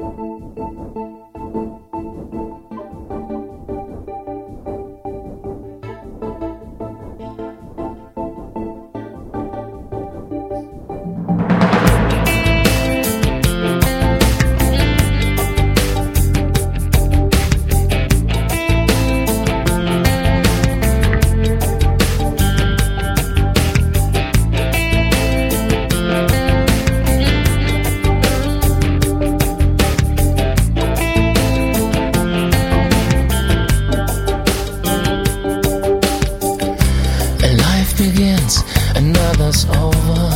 Begins, another's over.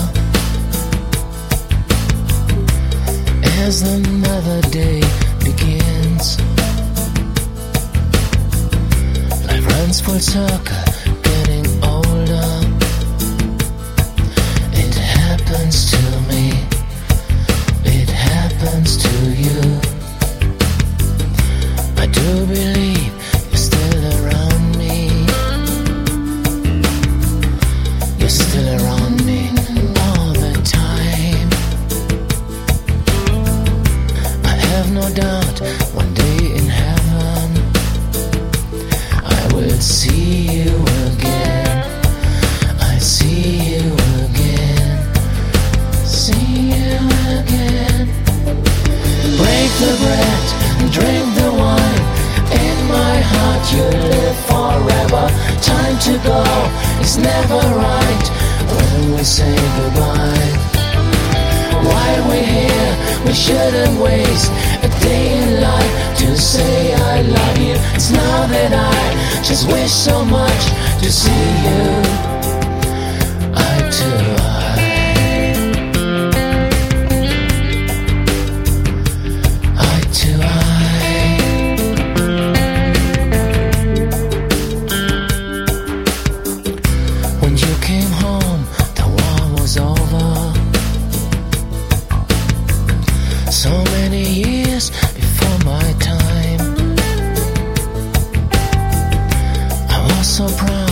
As another day begins, life runs full circle, getting older. It happens to me, it happens to you. I do believe you're still around me. Still around me all the time. I have no doubt one day in heaven I will see you again. I see you again. See you again. Break the bread and drink the wine. In my heart you live forever. Time to go, it's never right when we say goodbye. While we're here, we shouldn't waste a day in life to say I love you. It's now that I just wish so much to see you eye to eye. Eye to eye. When you came home, the war was over. So many years before my time. I was so proud